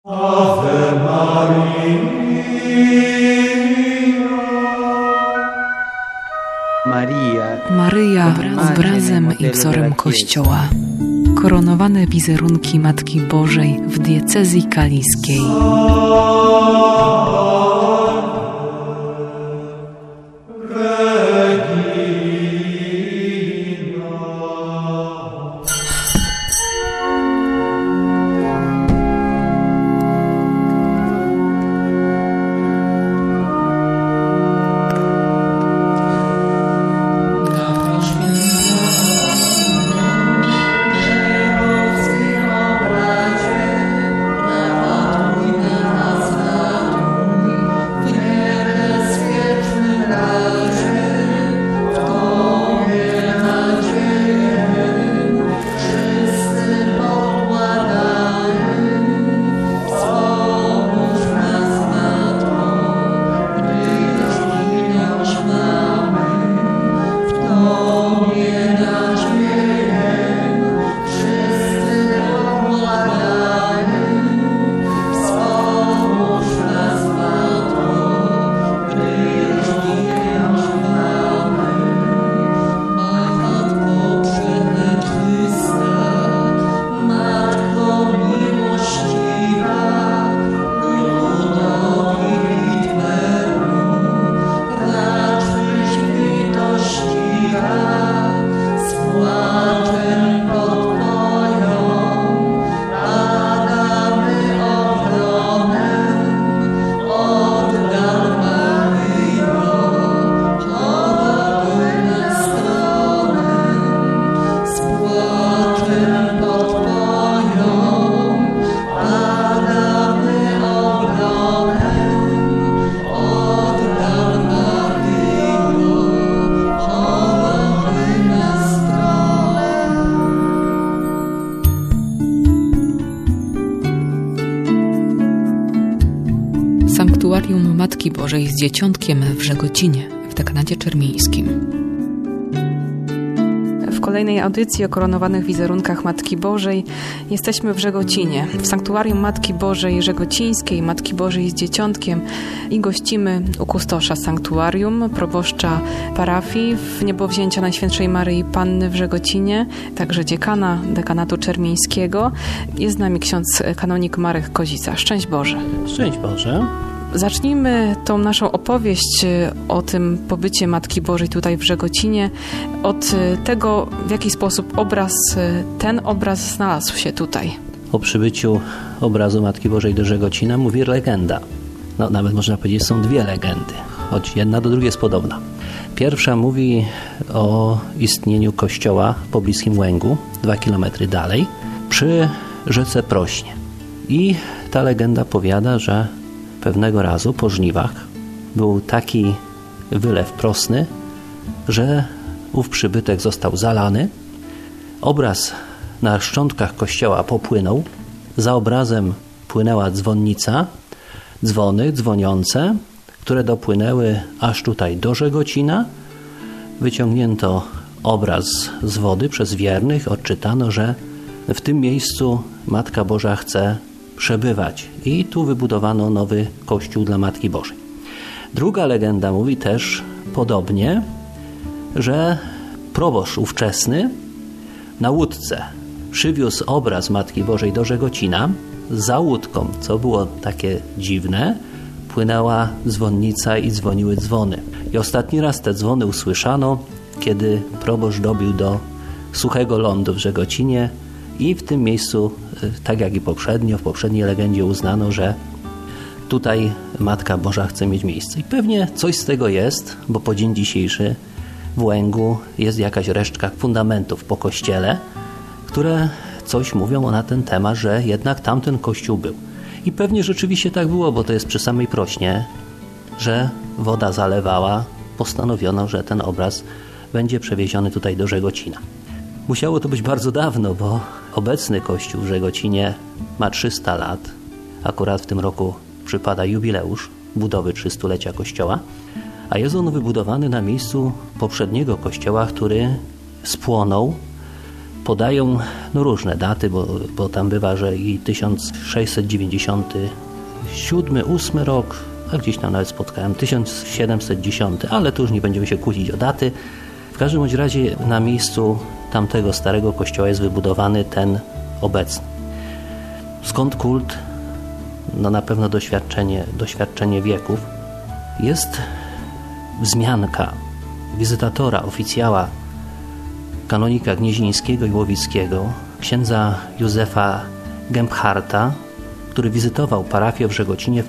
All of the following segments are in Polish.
Ave Maryja, obrazem i wzorem Kościoła. Koronowane wizerunki Matki Bożej w diecezji kaliskiej. Sanktuarium Matki Bożej z Dzieciątkiem w Żegocinie w dekanacie czermińskim. W kolejnej audycji o koronowanych wizerunkach Matki Bożej jesteśmy w Żegocinie, w Sanktuarium Matki Bożej Żegocińskiej, Matki Bożej z Dzieciątkiem i gościmy u kustosza sanktuarium, proboszcza parafii w Niebowzięcia Najświętszej Maryi Panny w Żegocinie, także dziekana dekanatu czermińskiego. Jest z nami ksiądz kanonik Marek Kozica. Szczęść Boże. Szczęść Boże. Zacznijmy tą naszą opowieść o tym pobycie Matki Bożej tutaj w Żegocinie od tego, w jaki sposób ten obraz znalazł się tutaj. O przybyciu obrazu Matki Bożej do Żegocina mówi legenda. Nawet można powiedzieć, są dwie legendy, choć jedna do drugiej jest podobna. Pierwsza mówi o istnieniu kościoła w pobliskim Łęgu, 2 kilometry dalej, przy rzece Prośnie. I ta legenda powiada, że pewnego razu po żniwach był taki wylew prosny, że ów przybytek został zalany. Obraz na szczątkach kościoła popłynął. Za obrazem płynęła dzwonnica, dzwony dzwoniące, które dopłynęły aż tutaj do Żegocina. Wyciągnięto obraz z wody przez wiernych. Odczytano, że w tym miejscu Matka Boża chce przebywać. I tu wybudowano nowy kościół dla Matki Bożej. Druga legenda mówi też podobnie, że proboszcz ówczesny na łódce przywiózł obraz Matki Bożej do Żegocina. Za łódką, co było takie dziwne, płynęła dzwonnica i dzwoniły dzwony. I ostatni raz te dzwony usłyszano, kiedy proboszcz dobił do suchego lądu w Żegocinie i w tym miejscu, tak jak i poprzednio, w poprzedniej legendzie uznano, że tutaj Matka Boża chce mieć miejsce. I pewnie coś z tego jest, bo po dzień dzisiejszy w Łęgu jest jakaś resztka fundamentów po kościele, które coś mówią na ten temat, że jednak tamten kościół był. I pewnie rzeczywiście tak było, bo to jest przy samej Prośnie, że woda zalewała, postanowiono, że ten obraz będzie przewieziony tutaj do Żegocina. Musiało to być bardzo dawno, bo obecny kościół w Żegocinie ma 300 lat. Akurat w tym roku przypada jubileusz budowy 300-lecia kościoła, a jest on wybudowany na miejscu poprzedniego kościoła, który spłonął podają różne daty, bo tam bywa, że i 1697, 8 rok, a gdzieś tam nawet spotkałem 1710, ale tu już nie będziemy się kłócić o daty. W każdym bądź razie na miejscu tamtego starego kościoła jest wybudowany ten obecny. Skąd kult? No na pewno doświadczenie wieków. Jest wzmianka wizytatora, oficjała, kanonika Gnieźnieńskiego i Łowickiego, księdza Józefa Gempharta, który wizytował parafię w Żegocinie w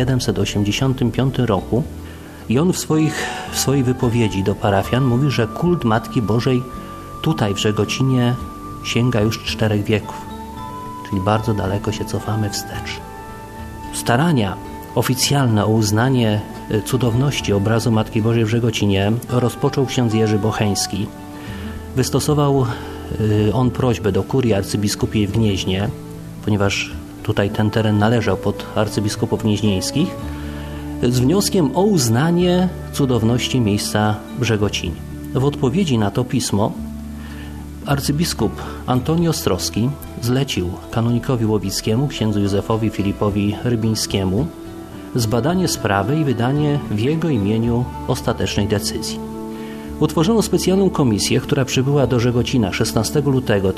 1785 roku i on w swojej wypowiedzi do parafian mówi, że kult Matki Bożej tutaj w Żegocinie sięga już 4 wieków, czyli bardzo daleko się cofamy wstecz. Starania oficjalne o uznanie cudowności obrazu Matki Bożej w Żegocinie rozpoczął ksiądz Jerzy Bocheński. Wystosował on prośbę do kurii arcybiskupiej w Gnieźnie, ponieważ tutaj ten teren należał pod arcybiskupów gnieźnieńskich, z wnioskiem o uznanie cudowności miejsca w Żegocinie. W odpowiedzi na to pismo arcybiskup Antoni Ostrowski zlecił kanonikowi Łowickiemu, księdzu Józefowi Filipowi Rybińskiemu zbadanie sprawy i wydanie w jego imieniu ostatecznej decyzji. Utworzono specjalną komisję, która przybyła do Żegocina 16 lutego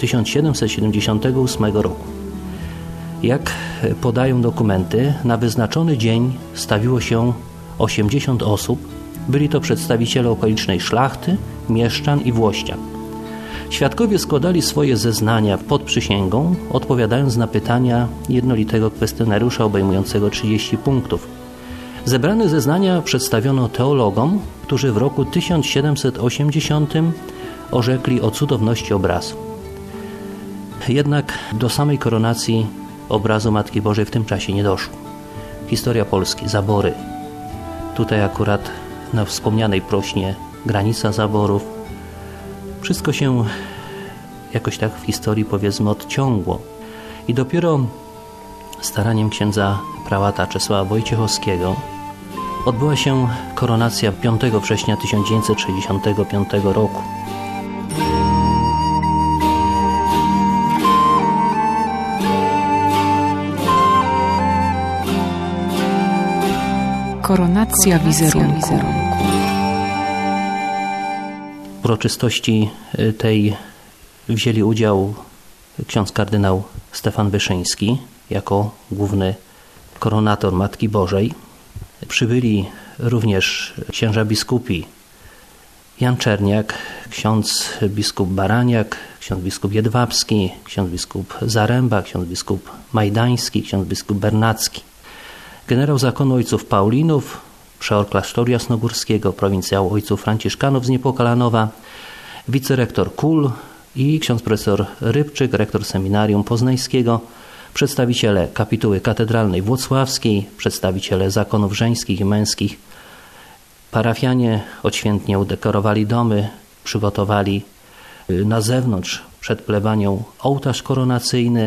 1778 roku. Jak podają dokumenty, na wyznaczony dzień stawiło się 80 osób. Byli to przedstawiciele okolicznej szlachty, mieszczan i włościan. Świadkowie składali swoje zeznania pod przysięgą, odpowiadając na pytania jednolitego kwestionariusza obejmującego 30 punktów. Zebrane zeznania przedstawiono teologom, którzy w roku 1780 orzekli o cudowności obrazu. Jednak do samej koronacji obrazu Matki Bożej w tym czasie nie doszło. Historia Polski, zabory. Tutaj akurat na wspomnianej Prośnie granica zaborów. Wszystko się jakoś tak w historii, powiedzmy, odciągło. I dopiero staraniem księdza prałata Czesława Wojciechowskiego odbyła się koronacja 5 września 1965 roku. Koronacja wizerunku. W uroczystości tej wzięli udział ksiądz kardynał Stefan Wyszyński jako główny koronator Matki Bożej. Przybyli również księża biskupi Jan Czerniak, ksiądz biskup Baraniak, ksiądz biskup Jedwabski, ksiądz biskup Zaręba, ksiądz biskup Majdański, ksiądz biskup Bernacki. Generał zakonu ojców Paulinów, przeor klasztoru jasnogórskiego, prowincjał ojców Franciszkanów z Niepokalanowa, wicerektor Kul i ksiądz profesor Rybczyk, rektor seminarium poznańskiego, przedstawiciele kapituły katedralnej włocławskiej, przedstawiciele zakonów żeńskich i męskich. Parafianie odświętnie udekorowali domy, przygotowali na zewnątrz przed plebanią ołtarz koronacyjny.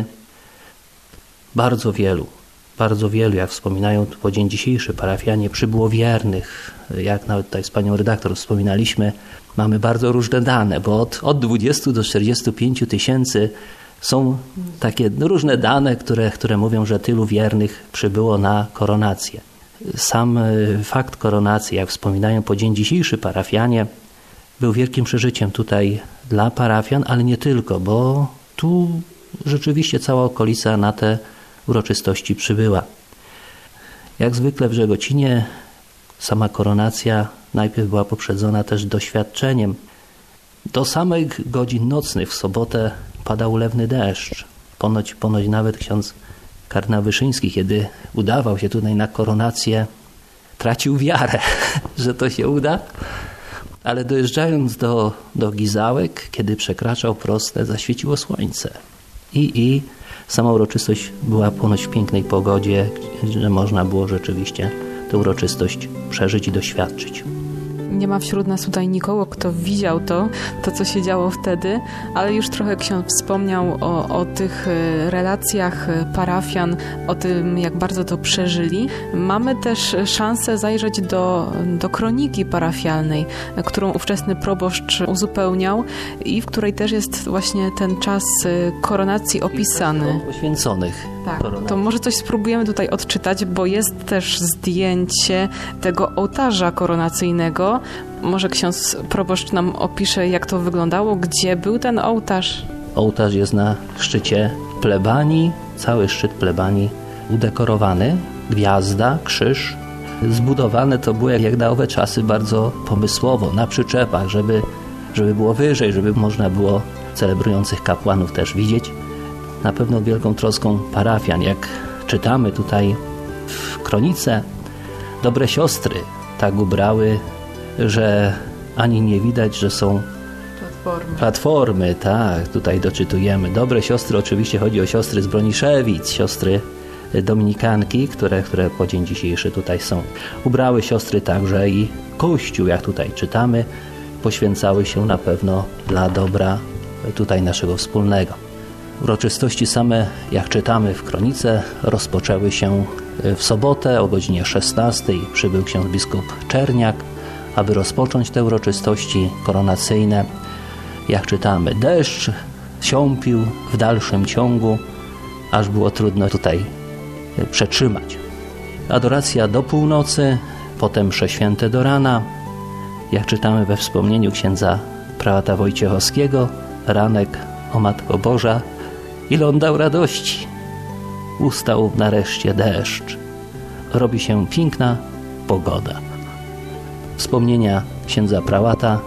Bardzo wielu, jak wspominają po dzień dzisiejszy parafianie, przybyło wiernych. Jak nawet tutaj z panią redaktor wspominaliśmy, mamy bardzo różne dane, bo od 20 do 45 tysięcy są takie różne dane, które mówią, że tylu wiernych przybyło na koronację. Sam fakt koronacji, jak wspominają po dzień dzisiejszy parafianie, był wielkim przeżyciem tutaj dla parafian, ale nie tylko, bo tu rzeczywiście cała okolica na te uroczystości przybyła. Jak zwykle w Żegocinie sama koronacja najpierw była poprzedzona też doświadczeniem. Do samych godzin nocnych w sobotę padał ulewny deszcz. Ponoć nawet ksiądz kardynał Wyszyński, kiedy udawał się tutaj na koronację, tracił wiarę, że to się uda. Ale dojeżdżając do Gizałek, kiedy przekraczał Prostę, zaświeciło słońce. I sama uroczystość była ponoć w pięknej pogodzie, że można było rzeczywiście tę uroczystość przeżyć i doświadczyć. Nie ma wśród nas tutaj nikogo, kto widział to co się działo wtedy, ale już trochę ksiądz wspomniał o tych relacjach parafian, o tym, jak bardzo to przeżyli. Mamy też szansę zajrzeć do kroniki parafialnej, którą ówczesny proboszcz uzupełniał i w której też jest właśnie ten czas koronacji opisany. Poświęconych. Tak, to może coś spróbujemy tutaj odczytać, bo jest też zdjęcie tego ołtarza koronacyjnego. Może ksiądz proboszcz nam opisze, jak to wyglądało, gdzie był ten ołtarz? Ołtarz jest na szczycie plebanii, cały szczyt plebanii udekorowany, gwiazda, krzyż. Zbudowane to było jak na owe czasy bardzo pomysłowo, na przyczepach, żeby było wyżej, żeby można było celebrujących kapłanów też widzieć. Na pewno wielką troską parafian, jak czytamy tutaj w kronice, dobre siostry tak ubrały, że ani nie widać, że są platformy, tak, tutaj doczytujemy. Dobre siostry, oczywiście chodzi o siostry z Broniszewic, siostry dominikanki, które po dzień dzisiejszy tutaj są. Ubrały siostry także i Kościół, jak tutaj czytamy, poświęcały się na pewno dla dobra tutaj naszego wspólnego. Uroczystości same, jak czytamy w kronice, rozpoczęły się w sobotę o godzinie 16. Przybył ksiądz biskup Czerniak, aby rozpocząć te uroczystości koronacyjne. Jak czytamy, deszcz siąpił w dalszym ciągu, aż było trudno tutaj przetrzymać. Adoracja do północy, potem msze święte do rana. Jak czytamy we wspomnieniu księdza prałata Wojciechowskiego, ranek, o Matko Boża, ile on dał radości. Ustał nareszcie deszcz. Robi się piękna pogoda. Wspomnienia księdza prałata,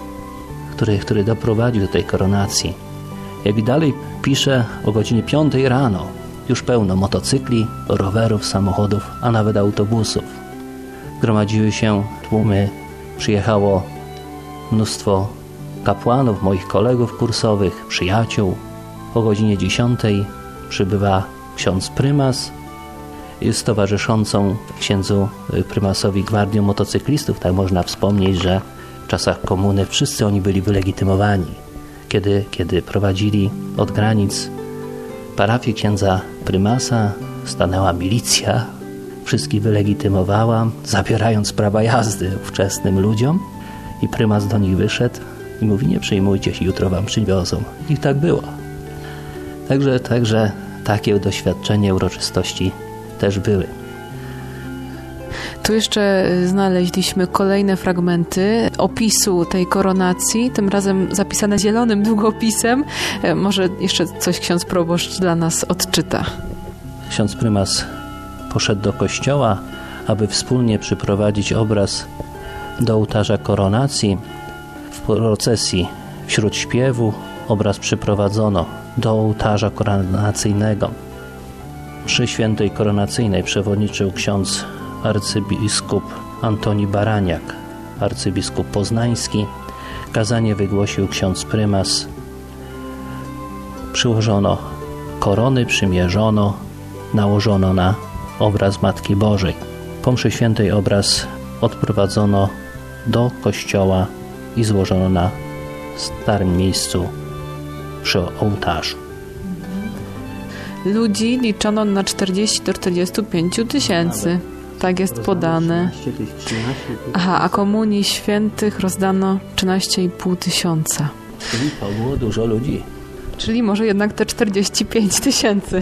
który doprowadził do tej koronacji. Jak dalej pisze, o godzinie 5 rano już pełno motocykli, rowerów, samochodów, a nawet autobusów. Gromadziły się tłumy, przyjechało mnóstwo kapłanów, moich kolegów kursowych, przyjaciół. O godzinie 10 przybywa ksiądz prymas z towarzyszącą księdzu prymasowi gwardią motocyklistów. Tak można wspomnieć, że w czasach komuny wszyscy oni byli wylegitymowani. Kiedy prowadzili od granic parafię księdza prymasa, stanęła milicja, wszystkich wylegitymowała, zabierając prawa jazdy ówczesnym ludziom, i prymas do nich wyszedł i mówi: nie przejmujcie się, jutro wam przywiozą. I tak było. Także takie doświadczenie uroczystości też były. Tu jeszcze znaleźliśmy kolejne fragmenty opisu tej koronacji, tym razem zapisane zielonym długopisem. Może jeszcze coś ksiądz proboszcz dla nas odczyta. Ksiądz prymas poszedł do kościoła, aby wspólnie przyprowadzić obraz do ołtarza koronacji. W procesji wśród śpiewu obraz przyprowadzono do ołtarza koronacyjnego. Mszy świętej koronacyjnej przewodniczył ksiądz arcybiskup Antoni Baraniak, arcybiskup poznański. Kazanie wygłosił ksiądz prymas. Przyłożono korony, przymierzono, nałożono na obraz Matki Bożej. Po mszy świętej obraz odprowadzono do kościoła i złożono na starym miejscu przy ołtarzu. Ludzi liczono na 40 do 45 tysięcy. Tak jest podane. Aha, a komunii świętych rozdano 13,5 tysiąca. Czyli to było dużo ludzi. Czyli może jednak te 45 tysięcy.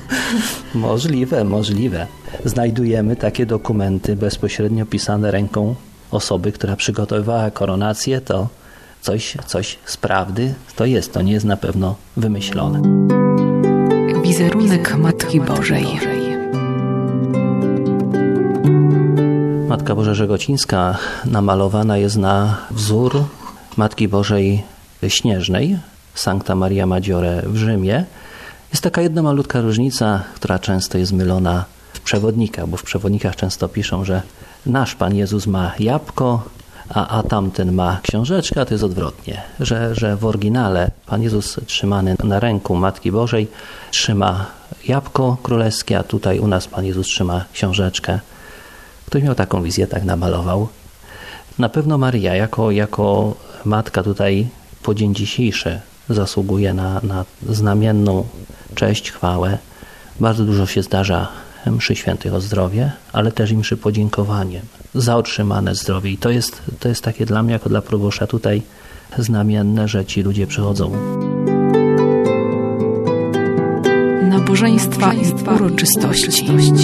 Możliwe. Znajdujemy takie dokumenty bezpośrednio pisane ręką osoby, która przygotowywała koronację. To coś z prawdy to jest. To nie jest na pewno wymyślone. Wizerunek Matki Bożej. Matka Boża Żegocińska namalowana jest na wzór Matki Bożej Śnieżnej, Sancta Maria Maggiore w Rzymie. Jest taka jedna malutka różnica, która często jest mylona w przewodnikach, bo w przewodnikach często piszą, że nasz Pan Jezus ma jabłko, a tamten ma książeczkę, a to jest odwrotnie, że w oryginale Pan Jezus trzymany na ręku Matki Bożej trzyma jabłko królewskie, a tutaj u nas Pan Jezus trzyma książeczkę. Ktoś miał taką wizję, tak namalował. Na pewno Maria jako matka tutaj po dzień dzisiejszy zasługuje na znamienną cześć, chwałę. Bardzo dużo się zdarza mszy świętych o zdrowie, ale też i mszy podziękowaniem za otrzymane zdrowie. I to jest takie dla mnie, jako dla proboszcza tutaj znamienne, że ci ludzie przychodzą. Nabożeństwa i uroczystości.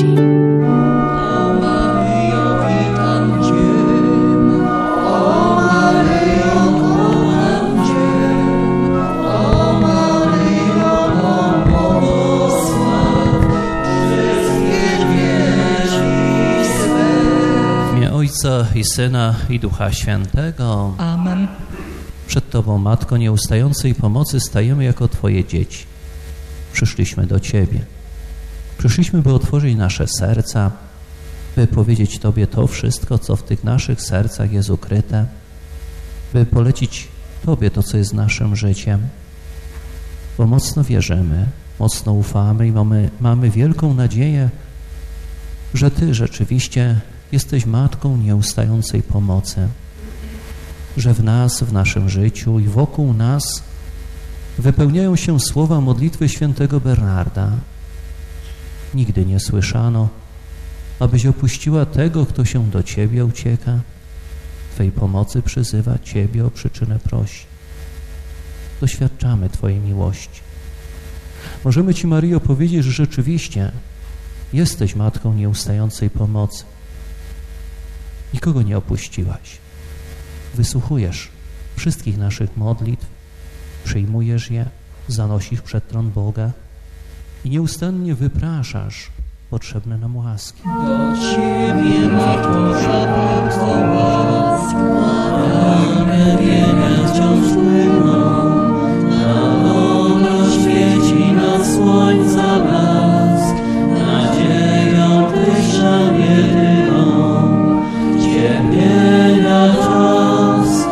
Ojca i Syna i Ducha Świętego. Amen. Przed Tobą, Matko nieustającej pomocy, stajemy jako Twoje dzieci. Przyszliśmy do Ciebie. Przyszliśmy, by otworzyć nasze serca, by powiedzieć Tobie to wszystko, co w tych naszych sercach jest ukryte, by polecić Tobie to, co jest naszym życiem, bo mocno wierzymy, mocno ufamy i mamy wielką nadzieję, że Ty rzeczywiście jesteś Matką nieustającej pomocy, że w nas, w naszym życiu i wokół nas wypełniają się słowa modlitwy świętego Bernarda. Nigdy nie słyszano, abyś opuściła tego, kto się do Ciebie ucieka, Twej pomocy przyzywa, Ciebie o przyczynę prosi. Doświadczamy Twojej miłości. Możemy Ci, Maryjo, powiedzieć, że rzeczywiście jesteś Matką nieustającej pomocy. Nikogo nie opuściłaś. Wysłuchujesz wszystkich naszych modlitw, przyjmujesz je, zanosisz przed tron Boga i nieustannie wypraszasz potrzebne nam łaski. Do Ciebie, Matko, żadnego łask, ramię wiele wciąż płyną, na Boga świeci nad słońca blask, nadzieją Tyś szamieją. Cierpienia czas,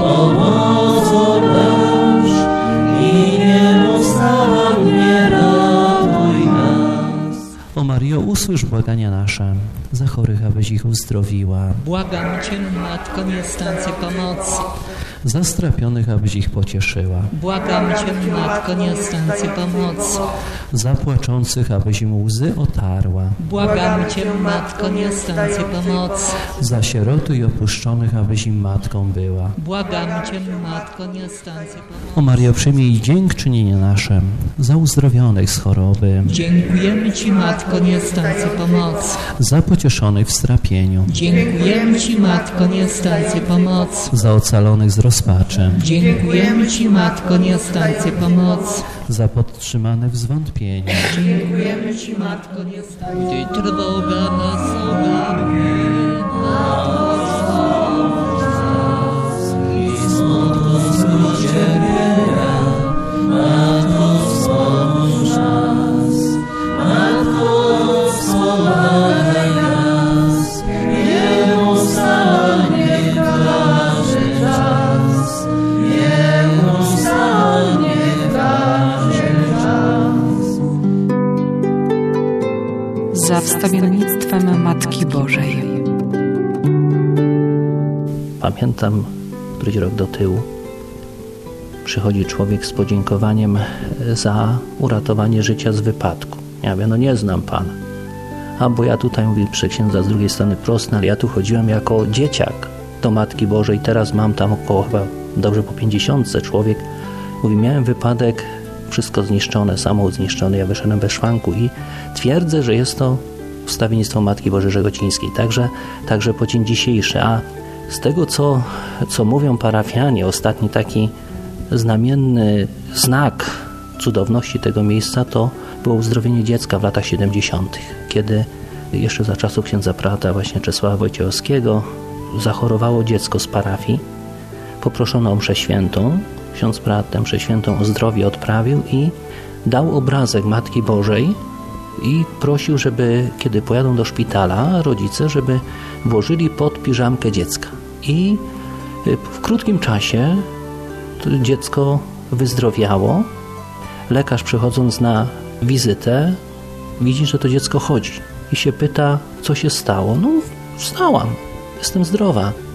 pomocą deszcz i nieustannie ratuj nas. O Maryjo, usłysz błagania nasze, za chorych, abyś ich uzdrowiła. Błagam Cię, Matko niestającej pomocy. Za strapionych, abyś ich pocieszyła. Błagam Cię, Matko niestającej pomocy. Za płaczących, abyś im łzy otarła. Błagam Cię, Matko niestającej pomocy. Za sieroty i opuszczonych, abyś im matką była. Błagam Cię, Matko niestającej pomocy. O Maryjo, przyjmij dziękczynienie nasze za uzdrowionych z choroby. Dziękujemy Ci, Matko niestającej pomocy. Za pocieszonych w strapieniu. Dziękujemy Ci, Matko niestającej pomocy. Za ocalonych z rozpaczy. Dziękujemy Ci, Matko niestającej pomocy. Za podtrzymanych w zwątpieniu. Dziękujemy Ci, Matko niestającej. Gdy trwoga nas ogarnie, Matko wspomóż nas i smutku wzróż Ciebie, Matko wspomóż nas, Matko wspomagaj nas, nieustannie każdy czas, nieustannie każdy czas. Za wstawiennictwem Matki Bożej. Pamiętam, któryś rok do tyłu przychodzi człowiek z podziękowaniem za uratowanie życia z wypadku. Ja mówię, nie znam Pana. A bo ja tutaj, mówi przy księdza z drugiej strony Prosna, ale ja tu chodziłem jako dzieciak do Matki Bożej, teraz mam tam około chyba dobrze po 50. Człowiek mówi, miałem wypadek, wszystko zniszczone, samochód zniszczony, ja wyszedłem bez szwanku i twierdzę, że jest to wstawiennictwo Matki Bożej Żegocińskiej, także po dzień dzisiejszy. A z tego, co mówią parafianie, ostatni taki znamienny znak cudowności tego miejsca to było uzdrowienie dziecka w latach 70., kiedy jeszcze za czasów księdza prata właśnie Czesława Wojciechowskiego zachorowało dziecko z parafii. Poproszono o mszę świętą. Ksiądz prat tę mszę świętą o zdrowie odprawił i dał obrazek Matki Bożej i prosił, żeby kiedy pojadą do szpitala rodzice, żeby włożyli pod piżamkę dziecka. I w krótkim czasie to dziecko wyzdrowiało. Lekarz, przychodząc na wizytę, widzi, że to dziecko chodzi i się pyta, co się stało. Wstałam, jestem zdrowa.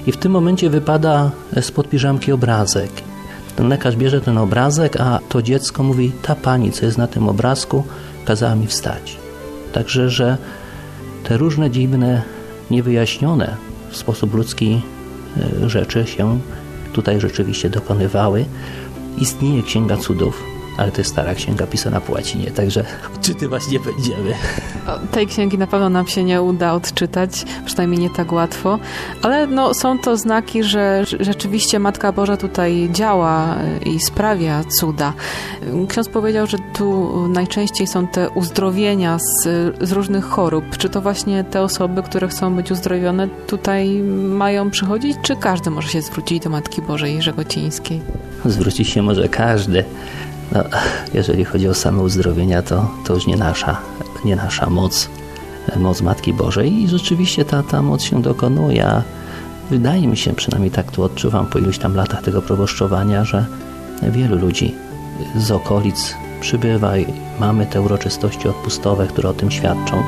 I w tym momencie wypada spod piżamki obrazek. Ten lekarz bierze ten obrazek, a to dziecko mówi: ta pani, co jest na tym obrazku, kazała mi wstać. Także, że te różne dziwne, niewyjaśnione w sposób ludzki rzeczy się tutaj rzeczywiście dokonywały. Istnieje Księga Cudów, ale to jest stara księga pisana po łacinie, także odczytywać nie będziemy. Tej księgi na pewno nam się nie uda odczytać, przynajmniej nie tak łatwo, ale są to znaki, że rzeczywiście Matka Boża tutaj działa i sprawia cuda. Ksiądz powiedział, że tu najczęściej są te uzdrowienia z różnych chorób. Czy to właśnie te osoby, które chcą być uzdrowione, tutaj mają przychodzić, czy każdy może się zwrócić do Matki Bożej Żegocińskiej? Zwrócić się może każdy. Jeżeli chodzi o same uzdrowienia, to już nie nasza moc Matki Bożej i rzeczywiście ta moc się dokonuje. Wydaje mi się, przynajmniej tak tu odczuwam po iluś tam latach tego proboszczowania, że wielu ludzi z okolic przybywa i mamy te uroczystości odpustowe, które o tym świadczą.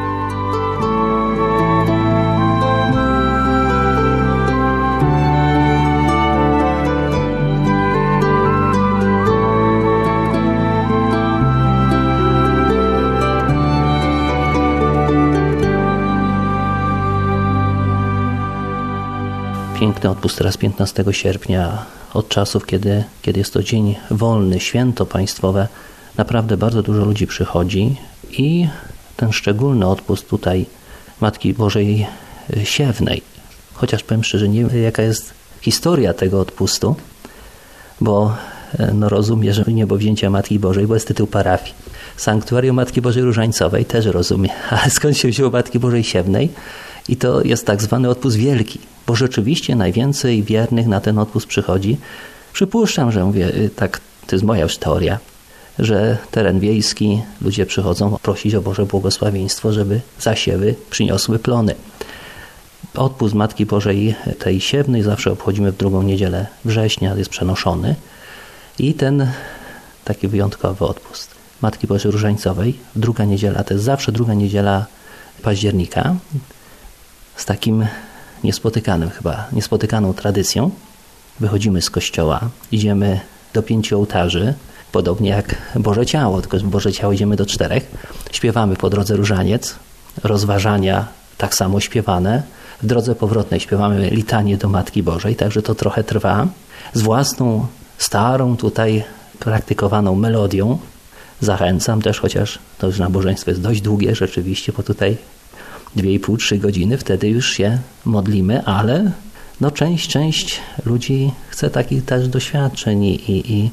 Piękny odpust teraz 15 sierpnia, od czasów, kiedy jest to dzień wolny, święto państwowe, naprawdę bardzo dużo ludzi przychodzi i ten szczególny odpust tutaj Matki Bożej Siewnej. Chociaż powiem szczerze, nie wiem, jaka jest historia tego odpustu, bo rozumiem, że niebowzięcia Matki Bożej, bo jest tytuł parafii. Sanktuarium Matki Bożej Różańcowej też rozumiem, ale skąd się wzięło Matki Bożej Siewnej? I to jest tak zwany odpust wielki, bo rzeczywiście najwięcej wiernych na ten odpust przychodzi. Przypuszczam, że mówię, tak, to jest moja już teoria, że teren wiejski, ludzie przychodzą prosić o Boże błogosławieństwo, żeby zasiewy przyniosły plony. Odpust Matki Bożej tej Siewnej zawsze obchodzimy w drugą niedzielę września, jest przenoszony i ten taki wyjątkowy odpust Matki Bożej Różańcowej, druga niedziela, to jest zawsze druga niedziela października, z takim niespotykaną tradycją. Wychodzimy z kościoła, idziemy do 5 ołtarzy, podobnie jak Boże Ciało, tylko że Boże Ciało idziemy do 4. Śpiewamy po drodze różaniec, rozważania tak samo śpiewane. W drodze powrotnej śpiewamy litanię do Matki Bożej, także to trochę trwa. Z własną, starą tutaj praktykowaną melodią zachęcam też, chociaż to już nabożeństwo jest dość długie rzeczywiście, bo tutaj 2,5-3 godziny, wtedy już się modlimy, ale część ludzi chce takich też doświadczeń i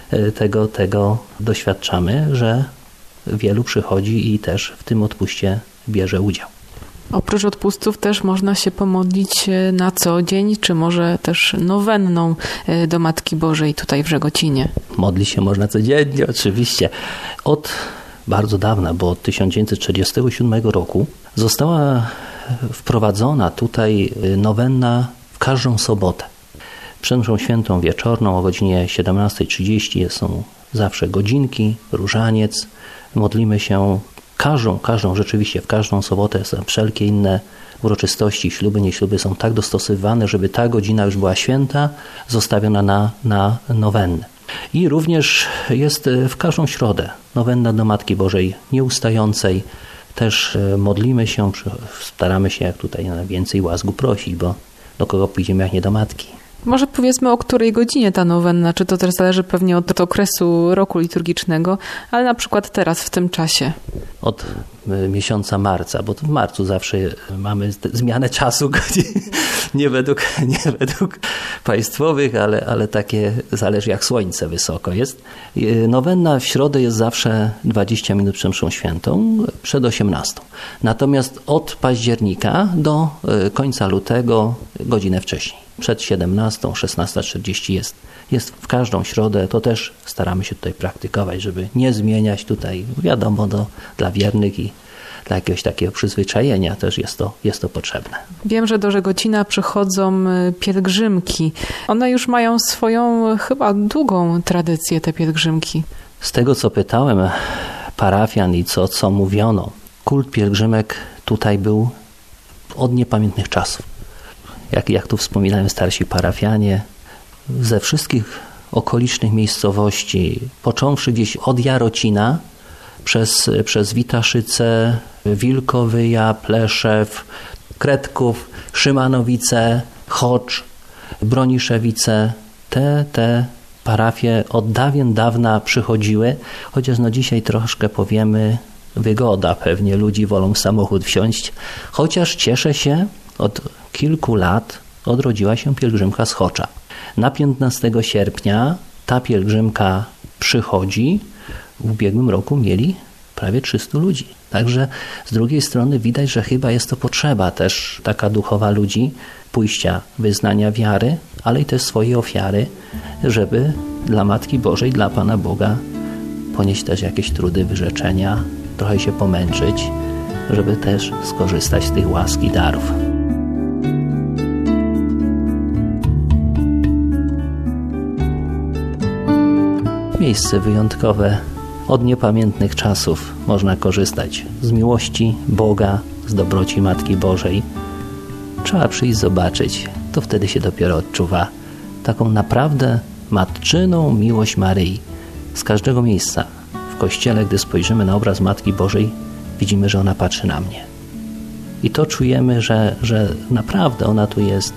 tego doświadczamy, że wielu przychodzi i też w tym odpuście bierze udział. Oprócz odpustów też można się pomodlić na co dzień, czy może też nowenną do Matki Bożej tutaj w Żegocinie? Modlić się można codziennie, oczywiście. Od bardzo dawna, bo od 1947 roku została wprowadzona tutaj nowenna w każdą sobotę. Przed mszą świętą wieczorną o godzinie 17:30 są zawsze godzinki, różaniec. Modlimy się każdą rzeczywiście, w każdą sobotę są wszelkie inne uroczystości, śluby, nieśluby są tak dostosowywane, żeby ta godzina już była święta, zostawiona na nowennę. I również jest w każdą środę nowenna do Matki Bożej Nieustającej. Też modlimy się, staramy się jak tutaj na więcej łasku prosić, bo do kogo pójdziemy jak nie do Matki. Może powiedzmy, o której godzinie ta nowenna, czy to też zależy pewnie od okresu roku liturgicznego, ale na przykład teraz, w tym czasie. Od miesiąca marca, bo to w marcu zawsze mamy zmianę czasu, nie według państwowych, ale takie zależy jak słońce wysoko jest. Nowenna w środę jest zawsze 20 minut przed mszą świętą, przed 18. Natomiast od października do końca lutego godzinę wcześniej. Przed 17, 16:40 jest w każdą środę. To też staramy się tutaj praktykować, żeby nie zmieniać tutaj, wiadomo, dla wiernych i dla jakiegoś takiego przyzwyczajenia też jest to potrzebne. Wiem, że do Żegocina przychodzą pielgrzymki. One już mają swoją chyba długą tradycję, te pielgrzymki. Z tego, co pytałem parafian i co mówiono, kult pielgrzymek tutaj był od niepamiętnych czasów. jak tu wspominałem starsi parafianie, ze wszystkich okolicznych miejscowości, począwszy gdzieś od Jarocina, przez Witaszyce, Wilkowyja, Pleszew, Kretków, Szymanowice, Chocz, Broniszewice, te parafie od dawien dawna przychodziły, chociaż dzisiaj troszkę powiemy, wygoda pewnie, ludzi wolą w samochód wsiąść, chociaż cieszę się, od kilku lat odrodziła się pielgrzymka z Chocza. Na 15 sierpnia ta pielgrzymka przychodzi, w ubiegłym roku mieli prawie 300 ludzi. Także z drugiej strony widać, że chyba jest to potrzeba też taka duchowa ludzi, pójścia, wyznania wiary, ale i też swojej ofiary, żeby dla Matki Bożej, dla Pana Boga ponieść też jakieś trudy, wyrzeczenia, trochę się pomęczyć, żeby też skorzystać z tych łask i darów. Miejsce wyjątkowe, od niepamiętnych czasów można korzystać z miłości Boga, z dobroci Matki Bożej. Trzeba przyjść zobaczyć, to wtedy się dopiero odczuwa taką naprawdę matczyną miłość Maryi. Z każdego miejsca w kościele, gdy spojrzymy na obraz Matki Bożej, widzimy, że ona patrzy na mnie. I to czujemy, że naprawdę ona tu jest.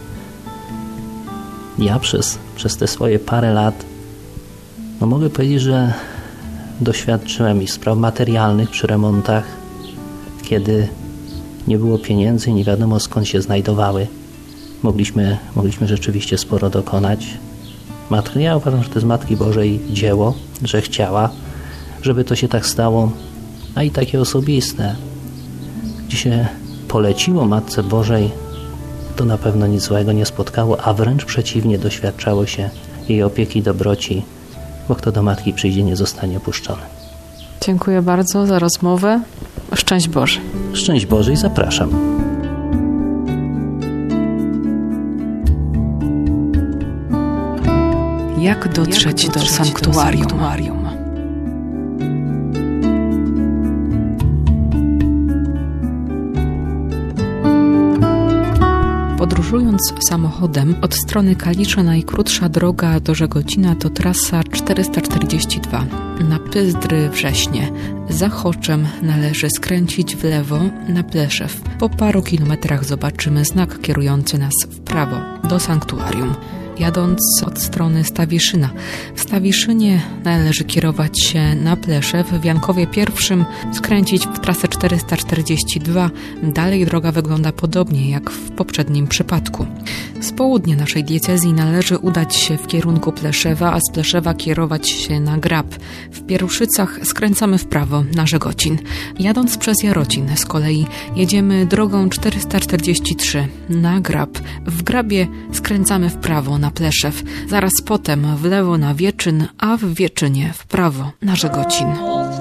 Ja przez te swoje parę lat mogę powiedzieć, że doświadczyłem i spraw materialnych przy remontach, kiedy nie było pieniędzy i nie wiadomo skąd się znajdowały. Mogliśmy rzeczywiście sporo dokonać. Ja uważam, że to jest Matki Bożej dzieło, że chciała, żeby to się tak stało, a i takie osobiste. Gdzie się poleciło Matce Bożej, to na pewno nic złego nie spotkało, a wręcz przeciwnie, doświadczało się jej opieki i dobroci, bo kto do Matki przyjdzie, nie zostanie opuszczony. Dziękuję bardzo za rozmowę. Szczęść Boże. Szczęść Boże i zapraszam. Jak dotrzeć do sanktuarium? Podróżując samochodem od strony Kalisza najkrótsza droga do Żegocina to trasa 442. Na Pyzdry Wrześnie. Za Choczem należy skręcić w lewo na Pleszew. Po paru kilometrach zobaczymy znak kierujący nas w prawo do sanktuarium. Jadąc od strony Stawiszyna. W Stawiszynie należy kierować się na Pleszew, w Jankowie I skręcić w trasę 442. Dalej droga wygląda podobnie jak w poprzednim przypadku. Z południa naszej diecezji należy udać się w kierunku Pleszewa, a z Pleszewa kierować się na Grab. W Pieruszycach skręcamy w prawo na Żegocin. Jadąc przez Jarocin z kolei jedziemy drogą 443 na Grab. W Grabie skręcamy w prawo na Pleszew, zaraz potem w lewo na Wieczyn, a w Wieczynie w prawo na Żegocin.